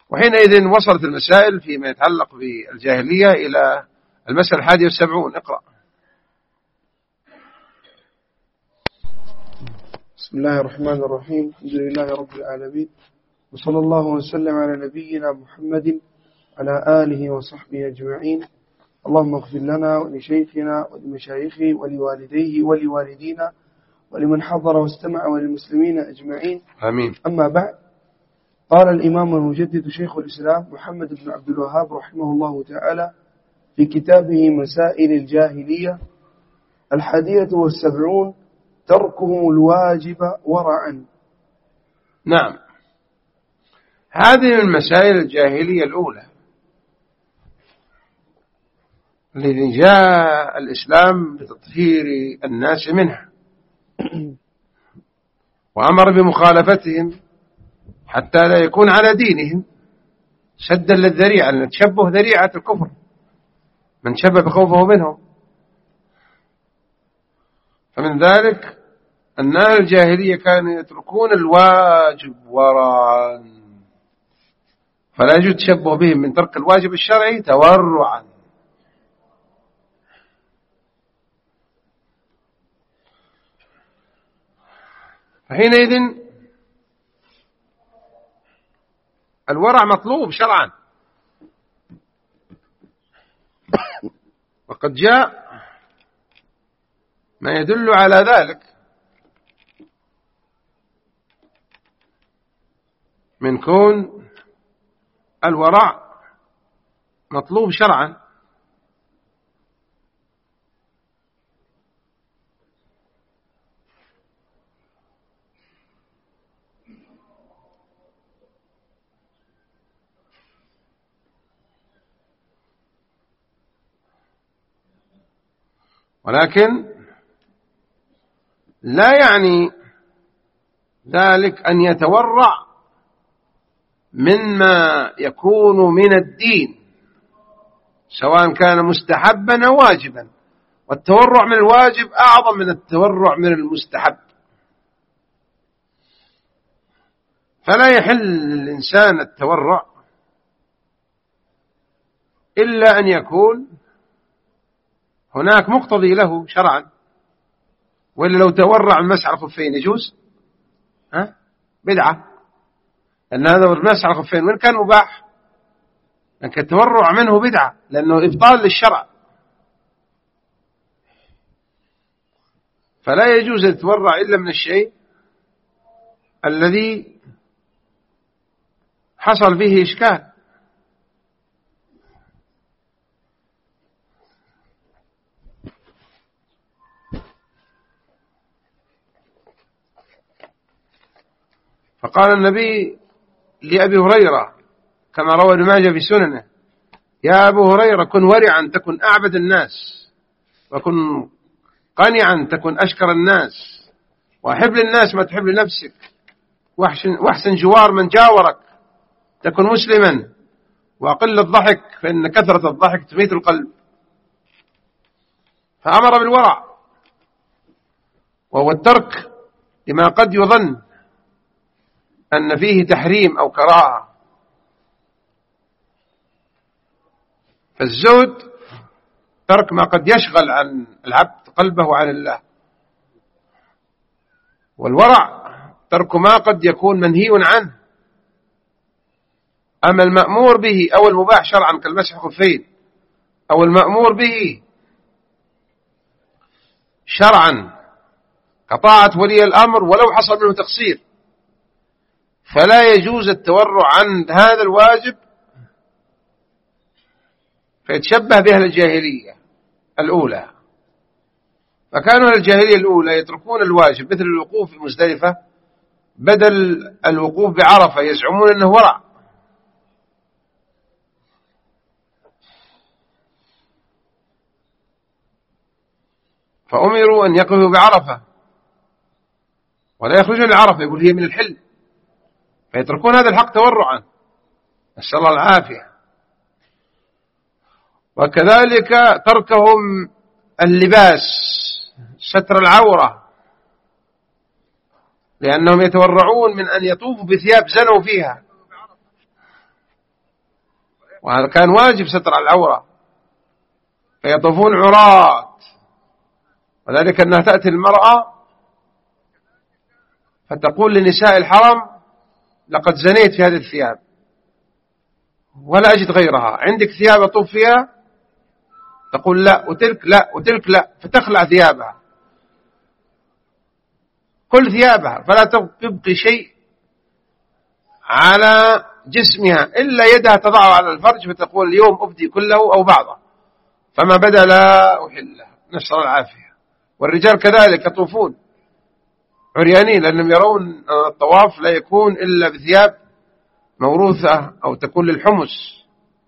وحينئذ وصلت المسائل فيما يتعلق بالجاهلية إلى المسألة 71. اقرأ. بسم الله الرحمن الرحيم. الحمد لله رب العالمين، وصلى الله وسلم على نبينا محمد على آله وصحبه أجمعين. اللهم اغفر لنا ولشيخنا ولمشايخه ولوالديه ولوالدينا ولمن حضر واستمع وللمسلمين أجمعين، آمين. أما بعد. قال الإمام المجدد شيخ الإسلام محمد بن عبد الوهاب رحمه الله تعالى في كتابه مسائل الجاهلية: 71 تركهم الواجب ورعا. نعم، هذه من مسائل الجاهلية الأولى الذي جاء الإسلام بتطهير الناس منها وأمر بمخالفتهم حتى لا يكون على دينهم، سدا للذريعة، لأن تشبه ذريعة الكفر من شبه خوفه منهم. فمن ذلك أن أهل الجاهلية كانوا يتركون الواجب ورعا، فلا يجوز تشبه بهم من ترك الواجب الشرعي تورعا. فحينئذ الورع مطلوب شرعا، وقد جاء ما يدل على ذلك من كون الورع مطلوب شرعا. ولكن لا يعني ذلك أن يتورع مما يكون من الدين، سواء كان مستحبا أو واجبا، والتورع من الواجب أعظم من التورع من المستحب. فلا يحل للإنسان التورع إلا أن يكون هناك مقتضي له شرعا، وإلا لو تورع المسح على الخفين يجوز؟ بدعة، لأن هذا المسح على الخفين وإن كان مباح، لكن التورع منه بدعة لأنه إبطال للشرع. فلا يجوز التورع إلا من الشيء الذي حصل به إشكال. فقال النبي لأبي هريرة كما روى ابن ماجه في سننه: يا أبو هريرة كن ورعا تكن أعبد الناس، وكن قنعا تكن أشكر الناس، وأحب للناس ما تحب لنفسك، واحسن جوار من جاورك، تكن مسلما، وأقل الضحك فإن كثرة الضحك تميت القلب. فأمر بالورع، وهو الترك لما قد يظن أن فيه تحريم أو كراهة. فالزهد ترك ما قد يشغل عن العبد قلبه عن الله، والورع ترك ما قد يكون منهي عنه. أما المأمور به أو المباح شرعا كالمسح الخفين، أو المأمور به شرعا كطاعة ولي الأمر ولو حصل منه تقصير، فلا يجوز التورع عن هذا الواجب، فيتشبه بها الجاهلية الأولى. فكانوا الجاهلية الأولى يتركون الواجب مثل الوقوف في مزدلفة بدل الوقوف بعرفة، يزعمون أنه ورع. فأمروا أن يقفوا بعرفة ولا يخرجون لعرفة، يقول هي من الحل، فيتركون هذا الحق تورعا، نسأل الله العافية. وكذلك تركهم اللباس ستر العورة، لأنهم يتورعون من أن يطوفوا بثياب زنوا فيها، وهذا كان واجب ستر العورة، فيطوفون عراة، وذلك أنها تأتي المرأة فتقول لنساء الحرم لقد زنيت في هذه الثياب ولا أجد غيرها، عندك ثياب أطوف فيها؟ تقول لا، وتلك لا، وتلك لا، فتخلع ثيابها، كل ثيابها، فلا تبقي شيء على جسمها إلا يدها تضعه على الفرج، فتقول اليوم أبدي كله أو بعضه، فما بدا لا أحله، نسأل العافية. والرجال كذلك يطوفون عريانين، لأنهم يرون أن الطواف لا يكون إلا بثياب موروثة أو تكون للحمس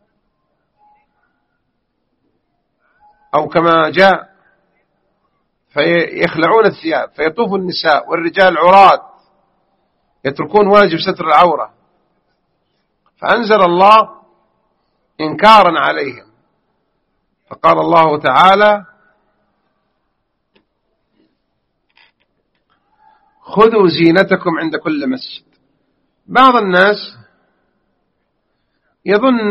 أو كما جاء، فيخلعون الثياب، فيطوف النساء والرجال عراة يتركون واجب ستر العورة، فأنزل الله إنكارا عليهم، فقال الله تعالى: خذوا زينتكم عند كل مسجد. بعض الناس يظن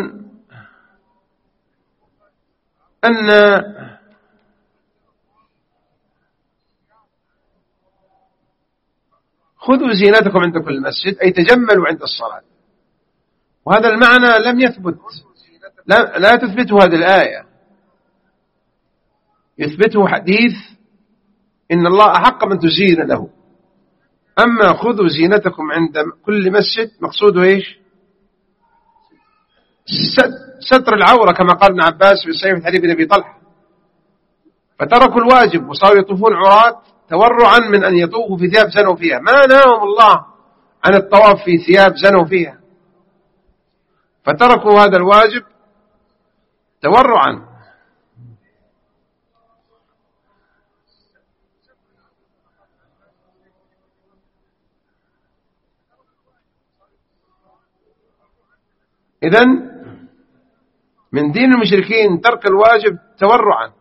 أن خذوا زينتكم عند كل مسجد أي تجملوا عند الصلاة، وهذا المعنى لم يثبت، لا تثبته هذه الآية، يثبته حديث إن الله أحق من تزين له. أما خذوا زينتكم عند كل مسجد مقصوده إيش؟ ستر العورة، كما قال ابن عباس في صحيح حديث ابن أبي طلحة، فتركوا الواجب وصاروا يطوفون عراة تورعا من أن يطوفوا في ثياب زنوا فيها، ما نهاهم الله عن الطواف في ثياب زنوا فيها، فتركوا هذا الواجب تورعا. إذن من دين المشركين ترك الواجب تورعا.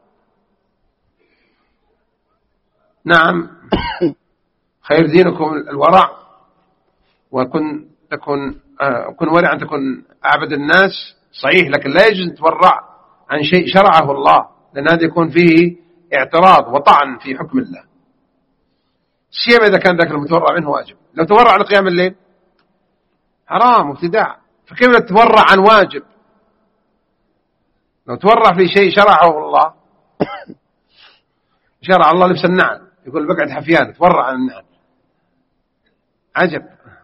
نعم، خير دينكم الورع، وكن ورعا تكن أعبد الناس، صحيح، لكن لا يجوز تورع عن شيء شرعه الله، لأن هذا يكون فيه اعتراض وطعن في حكم الله، سيما إذا كان ذاك المتورع منه واجب. لو تورع لقيام الليل حرام وابتداع، فكيف تتورع عن واجب؟ لو تورع في شيء شرعه الله، شرع الله لبس النعل، يقول بقعد حفيان، تورع عن النعل، عجب.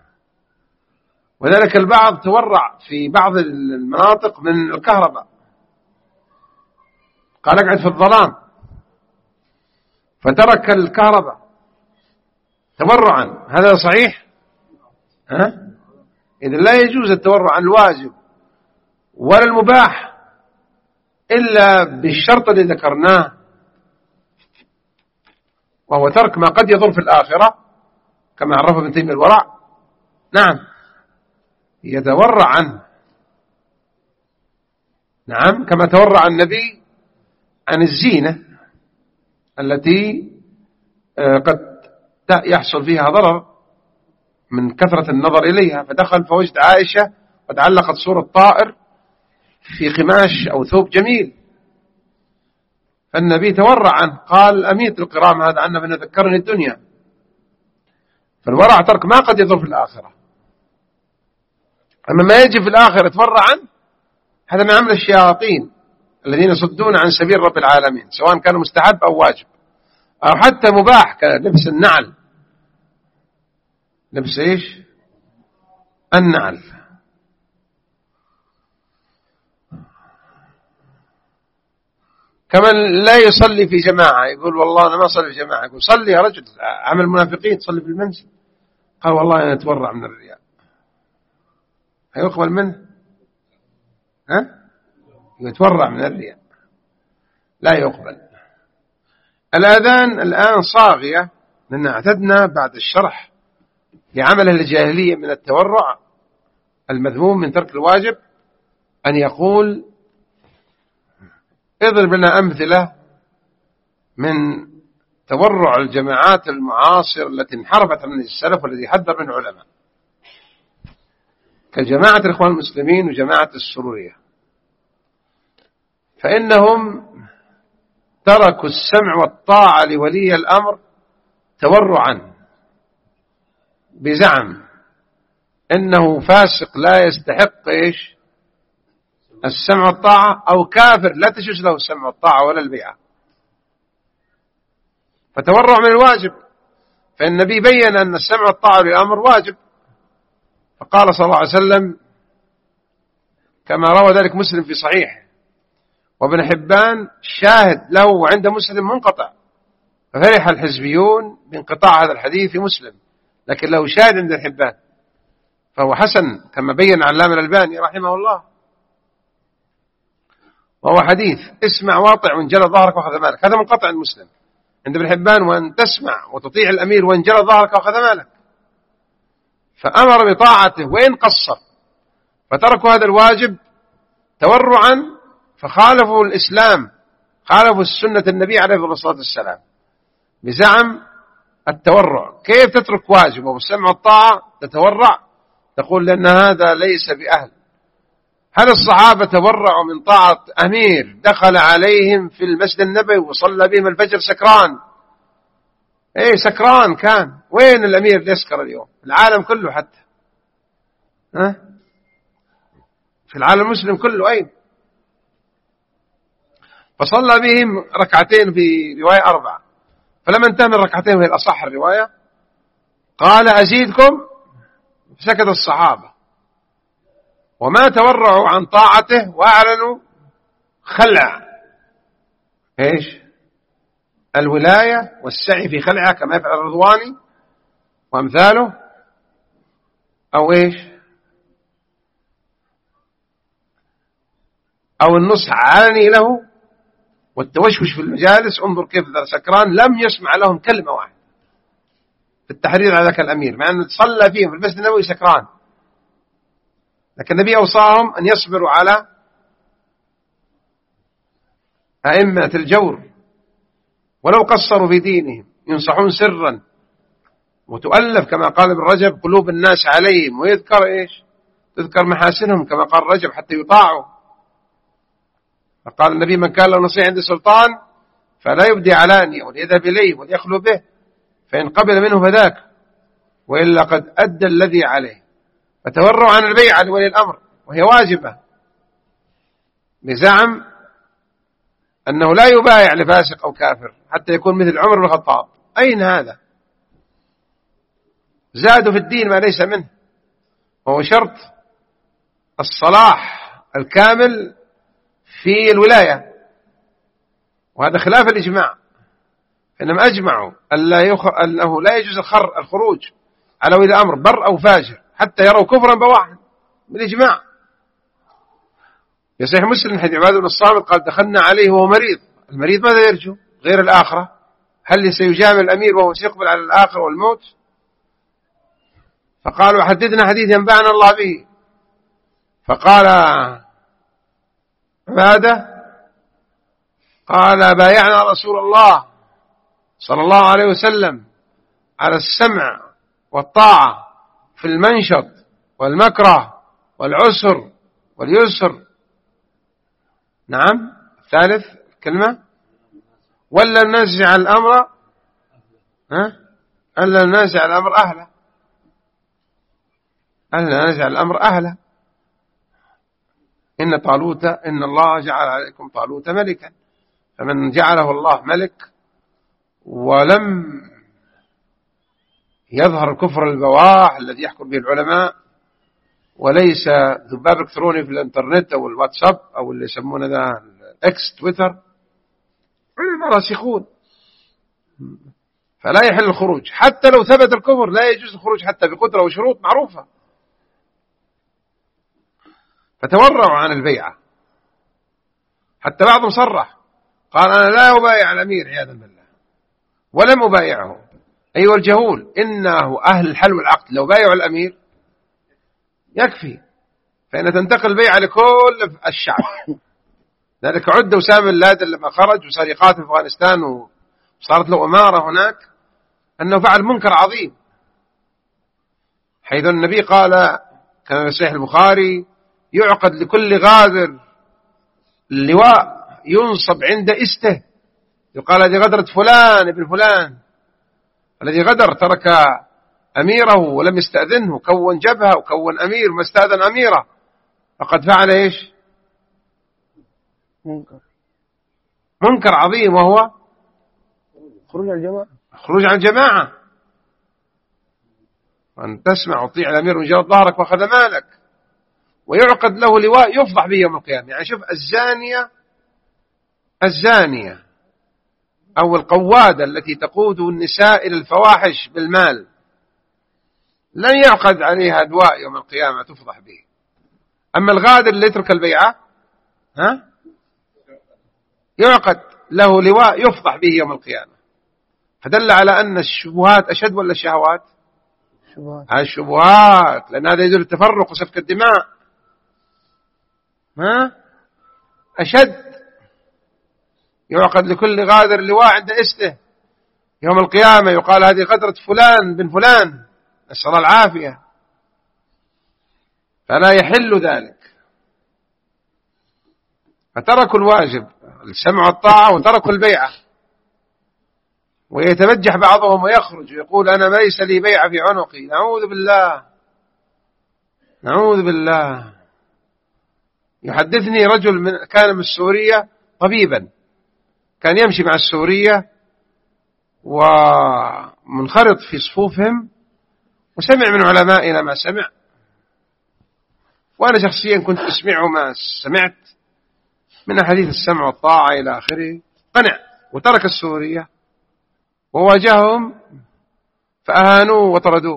وذلك البعض تورع في بعض المناطق من الكهرباء، قال اقعد في الظلام، فترك الكهرباء تورعا، هذا صحيح؟ إذا لا يجوز التورع عن الواجب ولا المباح إلا بالشرط الذي ذكرناه، وهو ترك ما قد يضر في الآخرة، كما عرفه ابن تيمية الورع. نعم، يتورع عنه، نعم، كما تورع النبي عن الزينة التي قد يحصل فيها ضرر من كثرة النظر إليها، فدخل فوجد عائشة قد علقت صورة طائر في قماش أو ثوب جميل، فالنبي تورع عنه، قال أميت القرام هذا عنا فنذكرني الدنيا. فالورع ترك ما قد يضر في الآخرة، أما ما يجب في الآخرة تورع عنه، هذا من عمل الشياطين الذين يصدون عن سبيل رب العالمين، سواء كان مستحب أو واجب أو حتى مباح كلبس النعل، لبس إيش؟ النعل. كمن لا يصلي في جماعة، يقول والله أنا ما أصلي في جماعة، يقول صلي يا رجل، عمل منافقين، تصلي في المنزل. قال والله أنا أتورع من الرياء، هيقبل منه؟ يتورع من الرياء، لا يقبل. الآذان الآن صاغية، لأن اعتدنا بعد الشرح لعمل الجاهلية من التورع المذموم من ترك الواجب أن يقول اضرب لنا أمثلة من تورع الجماعات المعاصرة التي انحرفت من السلف والذي حذر من العلماء، كجماعة الإخوان المسلمين وجماعة السرورية. فإنهم تركوا السمع والطاعة لولي الأمر تورعا بزعم إنه فاسق لا يستحق إيش السمع والطاعة، أو كافر لا تجوز له السمع والطاعة ولا البيعة، فتورع من الواجب. فالنبي بين أن السمع والطاعة للأمر واجب، فقال صلى الله عليه وسلم كما روى ذلك مسلم في صحيح، وابن حبان شاهد له وعند مسلم منقطع، ففرح الحزبيون بانقطاع هذا الحديث في مسلم، لكن له شاهد عند الحبان فهو حسن كما بين علام الألباني رحمه الله، وهو حديث اسمع واطع وانجلى ظهرك وأخذ مالك، هذا منقطع عند مسلم. عند ابن حبان وأن تسمع وتطيع الأمير وانجلى ظهرك وأخذ مالك، فأمر بطاعته وإن قصر، فتركوا هذا الواجب تورعا، فخالفوا الإسلام، خالفوا السنة النبي عليه الصلاة والسلام بزعم التورع. كيف تترك واجب والسمع والطاعة تتورع؟ تقول لأن هذا ليس بأهل. هل الصحابة تورعوا من طاعة أمير دخل عليهم في المسجد النبوي وصلى بهم الفجر سكران؟ ايه سكران كان، وين الأمير اللي يسكر اليوم؟ العالم كله حتى في العالم المسلم كله أين؟ فصلى بهم ركعتين في رواية 4، فلما انتهى من ركعتين وهي الأصح الرواية قال أزيدكم، فسكت الصحابة وما تورعوا عن طاعته وأعلنوا خلع ايش الولاية والسعي في خلعها كما يفعل الرضواني وأمثاله، أو ايش أو النصح علني له والتوشوش في المجالس. انظر كيف سكران لم يسمع لهم كلمة واحدة في التحريض على ذاك الأمير، مع أنه صلى فيهم في المسجد النبوي سكران، لكن النبي أوصاهم أن يصبروا على أئمة الجور ولو قصروا في دينهم، ينصحون سرا، وتؤلف كما قال ابن رجب قلوب الناس عليهم، ويذكر إيش تذكر محاسنهم كما قال رجب حتى يطاعوا. فقال النبي من كان له نصيحة عند السلطان فلا يبدي علانية وليذهب إليه وليخلو به، فإن قبل منه فذاك، وإلا قد أدى الذي عليه. فتوروا عن البيعة لولي الأمر وهي واجبة بزعم أنه لا يبايع لفاسق أو كافر حتى يكون مثل عمر بن الخطاب. أين هذا؟ زادوا في الدين ما ليس منه، وهو شرط الصلاح الكامل في الولاية، وهذا خلاف الإجماع، إنما أجمعوا أنه لا يجوز الخروج على ولي الأمر بر أو فاجر حتى يروا كفرا بواحد بالإجماع. في صحيح مسلم حديث عبادة بن الصامت قال دخلنا عليه وهو مريض، المريض ماذا يرجو غير الآخرة؟ هل سيجامل الأمير وهو سيقبل على الآخرة والموت؟ فقالوا حدثنا حديث ينبعنا الله به، فقال عبادة قال بايعنا رسول الله صلى الله عليه وسلم على السمع والطاعة في المنشط والمكره والعسر واليسر. نعم. ثالث كلمة ولا ننزع الأمر ألا ننزع الأمر أهله، ألا ننزع الأمر أهله. إن الله جعل عليكم طالوت ملكا، فمن جعله الله ملك ولم يظهر الكفر البواح الذي يحكم به العلماء، وليس ذباب إلكتروني في الانترنت أو الواتساب أو اللي يسمونه ذا اكس تويتر، علماء راسخون، فلا يحل الخروج حتى لو ثبت الكفر، لا يجوز الخروج حتى بقدرة وشروط معروفة. فتورعوا عن البيعة، حتى بعضهم صرح قال أنا لا أبايع الأمير عياذا بالله ولم أبايعه. أيها الجهول، إنه أهل الحل والعقد لو بايعوا الأمير يكفي، فإن تنتقل البيعة لكل الشعب. ذلك عد أسامة بن لادن لما خرج وصار يقاتل في أفغانستان وصارت له أمارة هناك أنه فعل منكر عظيم، حيث النبي قال كما في صحيح البخاري يعقد لكل غادر اللواء ينصب عند استه، يقال هذه غدرة فلان ابن فلان، الذي غدر ترك أميره ولم يستأذنه، كون جبهة وكون أمير ما استأذن أميره، فقد فعل إيش؟ منكر عظيم، وهو خروج عن الجماعة. أن تسمع وتطيع الأمير من جرد ظهرك وأخذ مالك، ويعقد له لواء يفضح به يوم القيامة. يعني شوف، الزانية أو القوادة التي تقود النساء إلى الفواحش بالمال لن يعقد عليها لواء يوم القيامة تفضح به. أما الغادر اللي يترك البيعة يعقد له لواء يفضح به يوم القيامة. فدل على أن الشبهات أشد ولا الشهوات؟ الشبهات، لأن هذا يدل التفرق وسفك الدماء أشد. يعقد لكل غادر لواء عند استه يوم القيامة، يقال هذه غدرة فلان بن فلان، نسأل الله العافية. فلا يحل ذلك. فتركوا الواجب السمع والطاعة وتركوا البيعة، ويتبجح بعضهم ويخرج ويقول أنا ليس لي بيعة في عنقي. نعوذ بالله، نعوذ بالله. يحدثني رجل كان من السورية طبيبا، كان يمشي مع السورية ومنخرط في صفوفهم، وسمع من علمائنا ما سمع، وأنا شخصيا كنت أسمعه ما سمعت من أحاديث السمع والطاعة إلى آخره. قنع وترك السورية وواجههم فأهانوه وطردوه،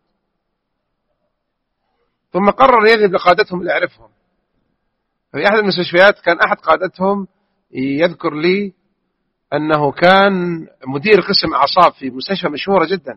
ثم قرر يذهب لقادتهم اللي يعرفهم. في أحد المستشفيات كان أحد قادتهم يذكر لي أنه كان مدير قسم أعصاب في مستشفى مشهورة جدا،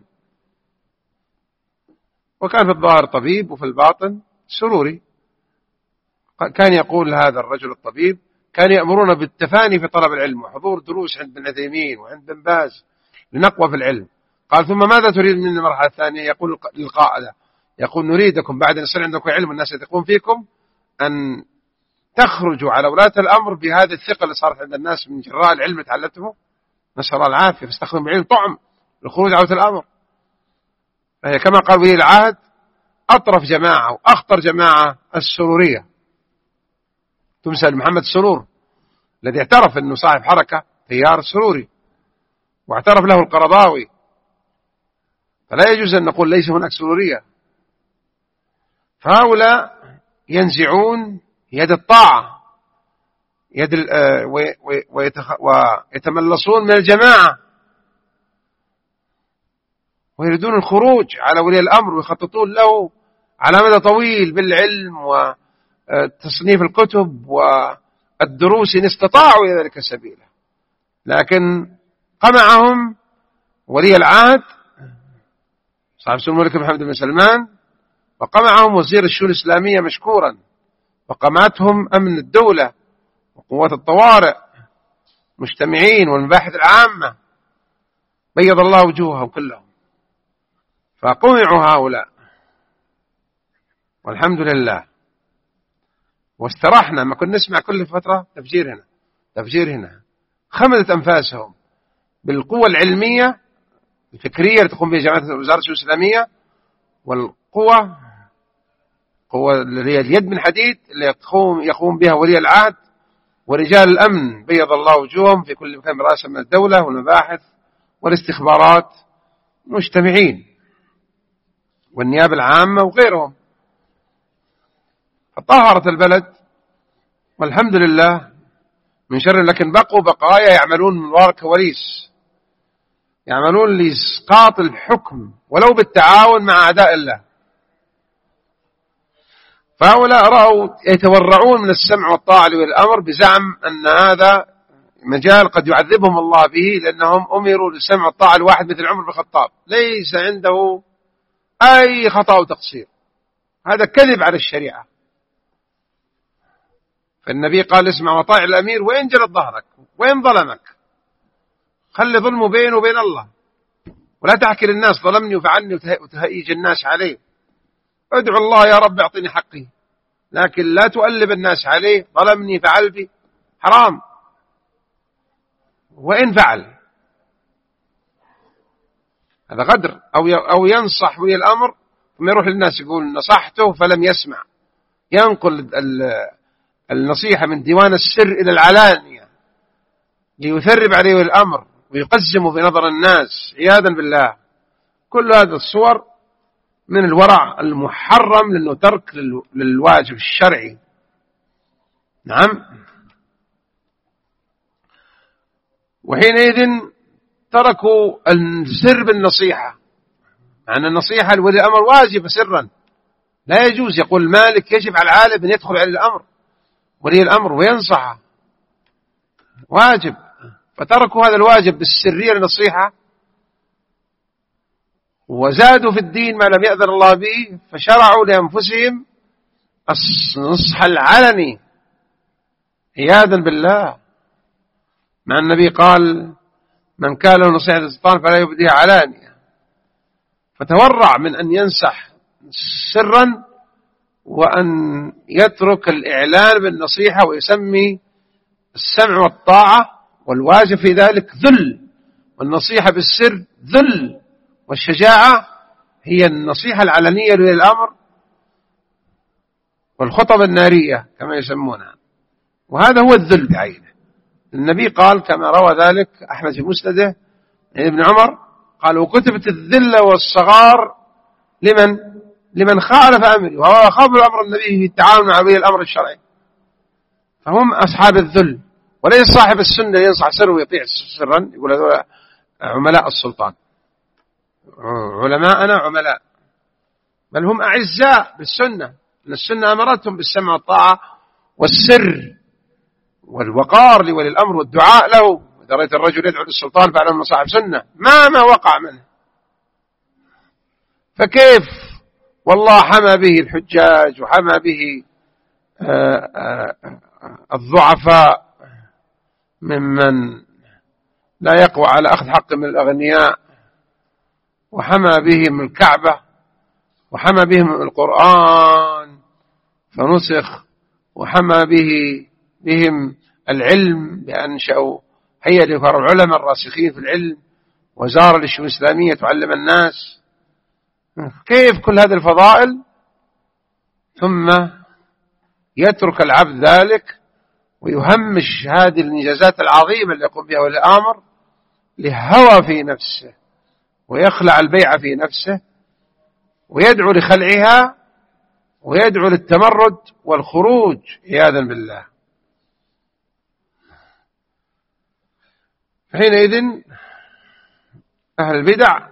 وكان في الظاهر طبيب وفي الباطن سروري. كان يقول هذا الرجل الطبيب كان يأمرون بالتفاني في طلب العلم وحضور دروس عند ابن عثيمين وعند بن باز لنقوى في العلم. قال ثم ماذا تريد من المرحلة الثانية؟ يقول للقائدة، يقول نريدكم بعد أن يصير عندكم علم الناس يثقون فيكم أن تخرجوا على ولاة الأمر بهذه الثقة اللي صارت عند الناس من جراء العلم اللي تعلمتموه، نسأل الله العافية، فاستخدموا العلم طعم للخروج على ولاة الأمر. فهي كما قال ولي العهد أطرف جماعة وأخطر جماعة السرورية، تمثل محمد سرور الذي اعترف أنه صاحب حركة تيار سروري، واعترف له القرضاوي. فلا يجوز أن نقول ليس هناك سرورية. فهؤلاء ينزعون يد الطاعة، ويتملصون من الجماعة، ويريدون الخروج على ولي الأمر، ويخططون له على مدى طويل بالعلم وتصنيف الكتب والدروس إن استطاعوا إلى ذلك سبيلا. لكن قمعهم ولي العهد صاحب سمو الملك محمد بن سلمان، وقمعهم وزير الشؤون الإسلامية مشكورا، وقمعتهم أمن الدولة وقوات الطوارئ مجتمعين والمباحث العامة، بيض الله وجوههم كلهم. فقمعوا هؤلاء والحمد لله، واسترحنا. ما كنا نسمع كل فترة تفجير هنا تفجير هنا. خمدت أنفاسهم بالقوة العلمية الفكرية اللي تقوم بها جماعة وزارة الشؤون الإسلامية، والقوة اللي هي اليد من حديد اللي يقوم بها ولي العهد ورجال الأمن بيض الله وجوههم في كل مكان برأس من الدولة والمباحث والاستخبارات مجتمعين والنيابة العامة وغيرهم. فطهرت البلد والحمد لله من شر، لكن بقوا بقايا يعملون من وراء الكواليس، يعملون لإسقاط الحكم ولو بالتعاون مع أعداء الله. فهؤلاء رأوا يتورعون من السمع والطاعة لولي الأمر بزعم أن هذا مجال قد يعذبهم الله به، لأنهم أمروا للسمع والطاعة لواحد مثل عمر بن الخطاب ليس عنده أي خطأ وتقصير. هذا كذب على الشريعة. فالنبي قال اسمع وطاع الأمير وإن جلد ظهرك وإن ظلمك، خلي ظلمه بينه وبين الله، ولا تحكي للناس ظلمني وفعلني وتهيج الناس عليه. ادعو الله يا رب اعطيني حقي، لكن لا تؤلب الناس عليه ظلمني فعل بي، حرام. وإن فعل، هذا غدر. أو ينصح ولي الأمر ثم يروح للناس يقول نصحته فلم يسمع، ينقل النصيحة من ديوان السر إلى العلانية ليثرب عليه ولي الأمر ويقزمه في نظر الناس عياذا بالله. كل هذه الصور من الورع المحرم، لأنه ترك للواجب الشرعي. نعم. وحينئذ تركوا السر بالنصيحة، مع أن النصيحة لولي الأمر واجبة سرا، لا يجوز. يقول المالك يجب على العالم أن يدخل على الأمر ولي الأمر وينصحه، واجب. فتركوا هذا الواجب بالسرية للنصيحة، وزادوا في الدين ما لم يأذن الله به، فشرعوا لأنفسهم النصح العلني عياذا بالله. مع النبي قال من كان له نصيحة السلطان فلا يبديها علانية، فتورع من أن ينصح سرا وأن يترك الإعلان بالنصيحة ويسمي السمع والطاعة، والواجب في ذلك ذل، والنصيحة بالسر ذل، والشجاعة هي النصيحة العلنية للأمر والخطب النارية كما يسمونها، وهذا هو الذل بعينه. النبي قال كما روى ذلك أحمد في مسنده ابن عمر قال وكتبت الذلة والصغار لمن خالف أمري، وهو يخاف أمر النبي في التعامل مع ولي الأمر الشرعي، فهم أصحاب الذل. وليس صاحب السنة ينصح سر ويطيع سرا، يقول هذول عملاء السلطان، علماءنا عملاء، بل هم أعزاء بالسنة، أن السنة أمرتهم بالسمع والطاعة والسر والوقار لولي الأمر والدعاء له. إذا رأيت الرجل يدعو للسلطان فعلا أنه صاحب سنة ما وقع منه. فكيف والله حمى به الحجاج وحمى به الضعفاء ممن لا يقوى على أخذ حق من الأغنياء، وحمى بهم الكعبة، وحمى بهم القرآن فنسخ، وحمى بهم العلم بأنشأوا هيئة لفرع العلماء الراسخين في العلم، وزارة للشؤون الإسلامية تعلم الناس. كيف كل هذه الفضائل ثم يترك العبد ذلك ويهمش هذه الإنجازات العظيمة اللي يقوم بها ولي الأمر لهوى في نفسه، ويخلع البيع في نفسه، ويدعو لخلعها، ويدعو للتمرد والخروج عياذا بالله. حينئذ أهل البدع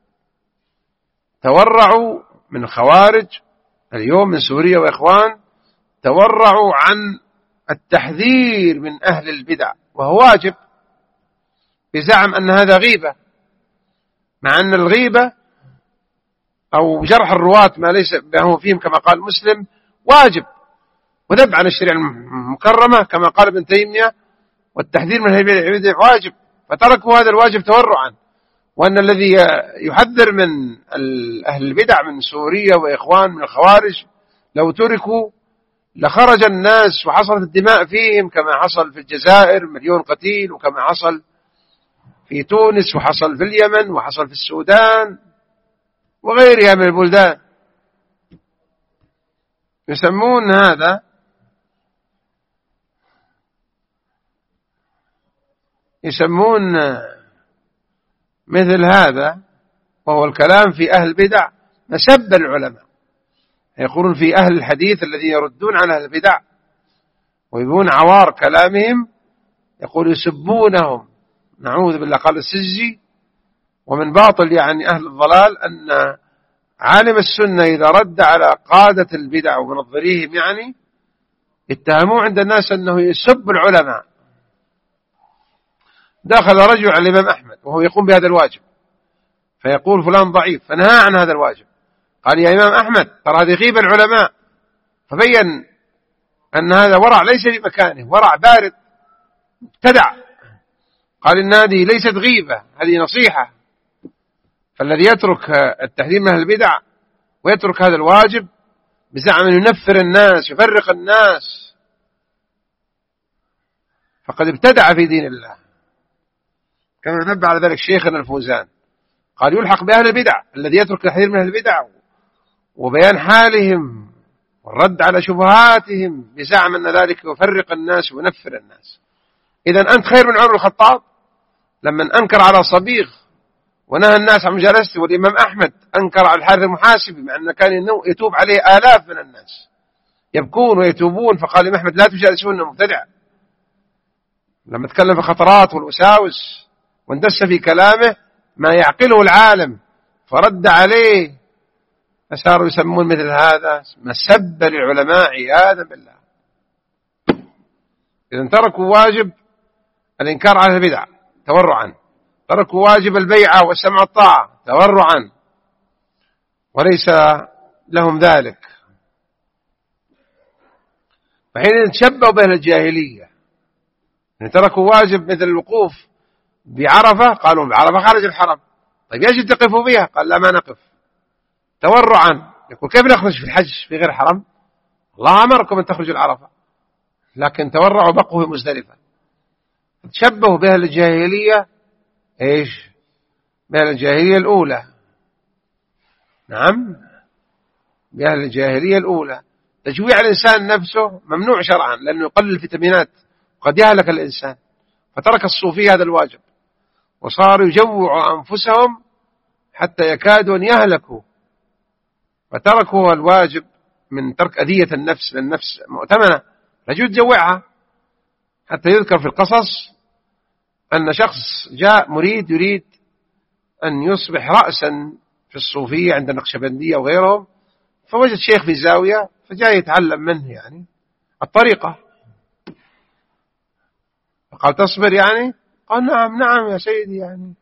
تورعوا من خوارج اليوم من سوريا وإخوان، تورعوا عن التحذير من أهل البدع، وهو واجب، بزعم أن هذا غيبة، مع أن الغيبة أو جرح الرواة ما ليس بهم فيهم كما قال مسلم واجب، وذب عن الشريعة المكرمة كما قال ابن تيمية، والتحذير من أهل البدع واجب، فتركوا هذا الواجب تورعا. وأن الذي يحذر من أهل البدع من سوريا وإخوان من الخوارج لو تركوا لخرج الناس وحصلت الدماء فيهم كما حصل في الجزائر 1,000,000 قتيل، وكما حصل في تونس، وحصل في اليمن، وحصل في السودان وغيرها من البلدان. يسمون هذا مثل هذا، وهو الكلام في أهل البدع مسب العلماء. يقولون في أهل الحديث الذين يردون على أهل البدع ويبون عوار كلامهم، يقول يسبونهم، نعوذ بالله. قال السجي ومن باطل يعني أهل الضلال أن عالم السنة إذا رد على قادة البدع ومنظريهم يعني اتهموه عند الناس أنه يسب العلماء. دخل رجل على الإمام أحمد وهو يقوم بهذا الواجب، فيقول فلان ضعيف، فنهى عن هذا الواجب. قال يا إمام أحمد ترى هذه غيبة العلماء، فبين أن هذا ورع ليس في مكانه، ورع بارد ابتدع. قال إن هذه ليست غيبة، هذه نصيحة. فالذي يترك التحذير من أهل البدع ويترك هذا الواجب بزعم أن ينفر الناس يفرق الناس فقد ابتدع في دين الله. كما نبه على ذلك شيخنا الفوزان، قال يلحق بأهل البدع الذي يترك الحذير من أهل البدع وبيان حالهم والرد على شبهاتهم بزعم أن ذلك يفرق الناس وينفر الناس. إذا أنت خير من عمر الخطاب لما أنكر على صبيغ ونهى الناس عن مجالسته، والإمام أحمد أنكر على الحارث المحاسبي مع أنه كان يتوب عليه آلاف من الناس يبكون ويتوبون، فقال الإمام أحمد لا تجالسون مبتدع. لما تكلم في خطرات والوساوس واندس في كلامه ما يعقله العالم فرد عليه، فصاروا يسمون مثل هذا مسب للعلماء عياذا بالله. إذا تركوا واجب الإنكار على البدع تورعا، تركوا واجب البيعة والسمع والطاعة تورعا، وليس لهم ذلك. فحين تشبهوا بين الجاهلية إن تركوا واجب مثل الوقوف بعرفة، قالوا بعرفة خارج الحرم، طيب يجب تقفوا فيها، قال لا ما نقف تورعا. يقول كيف نخرج في الحج في غير حرم؟ الله أمركم أن تخرجوا العرفة، لكن تورعوا بقوا في مزدلفة. تشبهوا بها الجاهلية إيش؟ بها الجاهلية الأولى. نعم، بها الجاهلية الأولى. تجويع الإنسان نفسه ممنوع شرعا لأنه يقلل الفيتامينات وقد يهلك الإنسان، فترك الصوفية هذا الواجب وصاروا يجوعوا أنفسهم حتى يكادوا أن يهلكوا، فتركوا الواجب من ترك أذية النفس، للنفس مؤتمنة رجل تجوعها. حتى يذكر في القصص أن شخص جاء مريد يريد أن يصبح رأسا في الصوفية عند النقشبندية وغيرهم، فوجد شيخ في زاوية فجاء يتعلم منه يعني الطريقة، فقال تصبر يعني؟ قال نعم نعم يا سيدي يعني.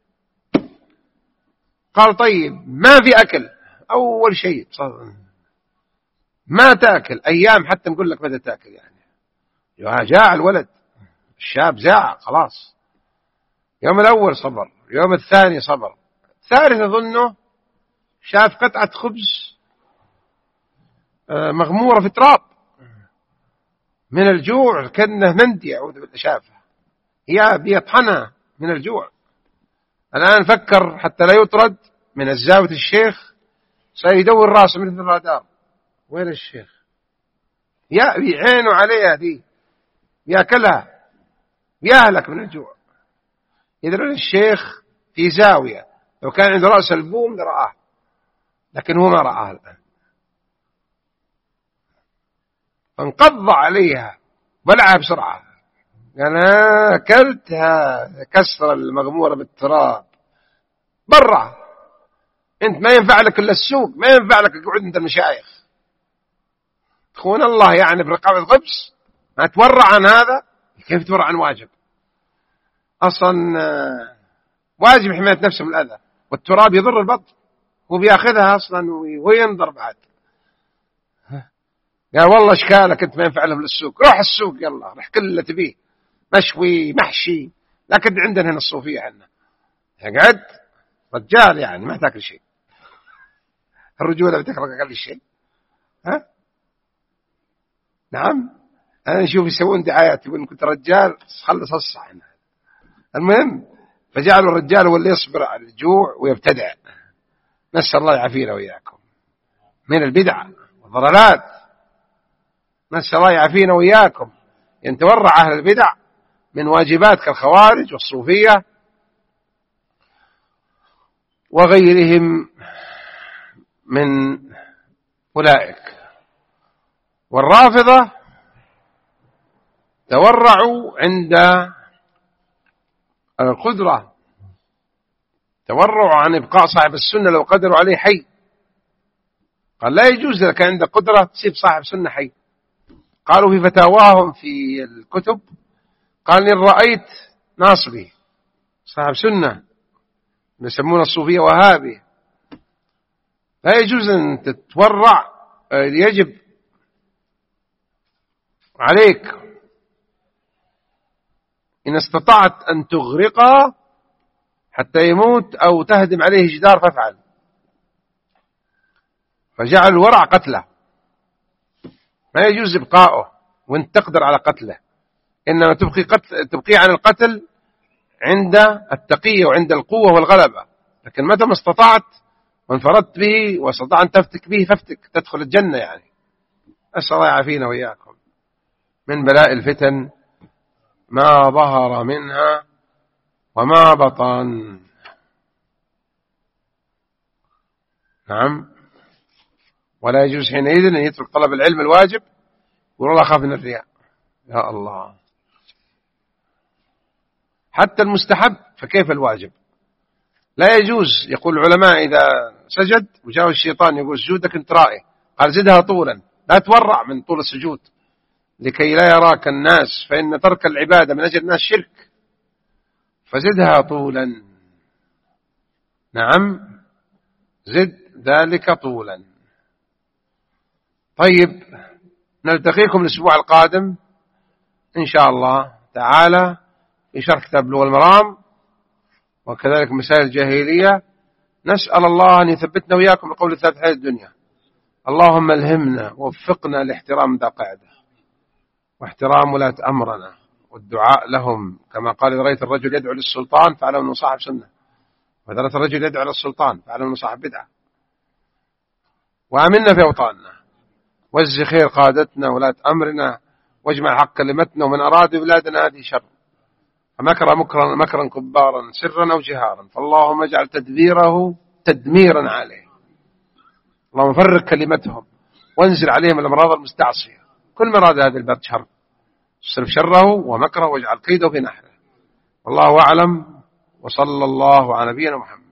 قال طيب ما في أكل، أول شيء ما تأكل أيام حتى نقول لك ماذا تأكل يعني. جاع الولد الشاب زاع خلاص. يوم الأول صبر، يوم الثاني صبر، الثالث أظنه شاف قطعة خبز مغمورة في تراب من الجوع كأنه مندي، أعوذ بالله، شافها هي بيطحنها من الجوع. الآن فكر حتى لا يطرد من الزاوية الشيخ، سيدور راسه مثل الرادار، وين الشيخ؟ يعينوا عليها دي يأكلها يهلك من الجوع. إذن الشيخ في زاوية، لو كان عنده رأس البوم لرآه، لكن هو ما رآه الآن، فانقض عليها بلعها بسرعة، قال أنا أكلتها، كسر المغمورة بالتراب برا، أنت ما ينفع لك إلا السوق، ما ينفع لك القعود عند المشايخ. تخون الله يعني برقابة الخبز ما تورع عن هذا. كيف تورع عن واجب؟ أصلا واجب حماية نفسه من الأذى، والتراب يضر البطن وبياخذها أصلا وينضر بعد. قال والله اشكالك أنت ما ينفع لهم للسوق، روح السوق يلا، روح كل اللي تبيه مشوي محشي، لكن عندنا هنا الصوفية عندنا قعد رجال يعني ما تاكل شيء، الرجولة بتكره أقل شيء. ها نعم، أنا نشوف يسوون دعايات يقول كنت رجال خلص الصح. المهم فجعلوا الرجال هو اللي يصبر على الجوع ويبتدع. نسأل الله يعافينا وإياكم من البدع والضلالات، نسأل الله يعافينا وإياكم. يتورع أهل البدع من واجبات كالخوارج والصوفية وغيرهم من أولئك. والرافضة تورعوا عند القدرة، تورعوا عن إبقاء صاحب السنة لو قدروا عليه حي. قال لا يجوز لك عندك قدرة تسيب صاحب سنة حي. قالوا في فتاواهم في الكتب، قال إن رأيت ناصبي صاحب سنة يسمون الصوفية وهابي، لا يجوز أن تتورع، يجب عليك إن استطعت أن تغرقه حتى يموت أو تهدم عليه جدار فافعل. فجعل الورع قتله، ما يجوز إبقاؤه وانت تقدر على قتله، إنما تبقي عن القتل عند التقية وعند القوة والغلبة، لكن متى ما استطعت وانفردت به واستطعت أن تفتك به فافتك، تدخل الجنة يعني. أسأل الله يعافينا وإياكم من بلاء الفتن ما ظهر منها وما بطن. نعم. ولا يجوز حينئذ أن يترك طلب العلم الواجب ويقول الله أخاف من الرياء. يا الله، حتى المستحب فكيف الواجب؟ لا يجوز. يقول العلماء إذا سجد وجاء الشيطان يقول سجودك انت رائع، قال زدها طولا، لا تورع من طول السجود لكي لا يراك الناس، فإن ترك العبادة من أجل الناس شرك، فزدها طولا. نعم، زد ذلك طولا. طيب، نلتقيكم الأسبوع القادم إن شاء الله تعالى في شرح كتاب بلوغ المرام وكذلك مسائل الجاهلية. نسأل الله أن يثبتنا وإياكم بقول الثابت حياة الدنيا. اللهم الهمنا ووفقنا لاحترام ذا قاعدة واحترام ولاة أمرنا والدعاء لهم، كما قال إذا رأيت الرجل يدعو للسلطان فاعلم أنه صاحب سنة، وإذا رأيت الرجل يدعو للسلطان فاعلم أنه صاحب بدعة. وآمنا في أوطاننا، وجز خير قادتنا ولاة أمرنا، واجمع حق كلمتنا، ومن أراد بلادنا هذه شر فمكر مكرا كبارا سرا أو جهارا، فاللهم اجعل تدبيره تدميرا عليه. اللهم فرق كلمتهم وانزل عليهم الأمراض المستعصية، كل من أراد هذا البلد شر اصرف شره ومكره واجعل كيده في نحره. والله أعلم، وصلى الله على نبينا محمد.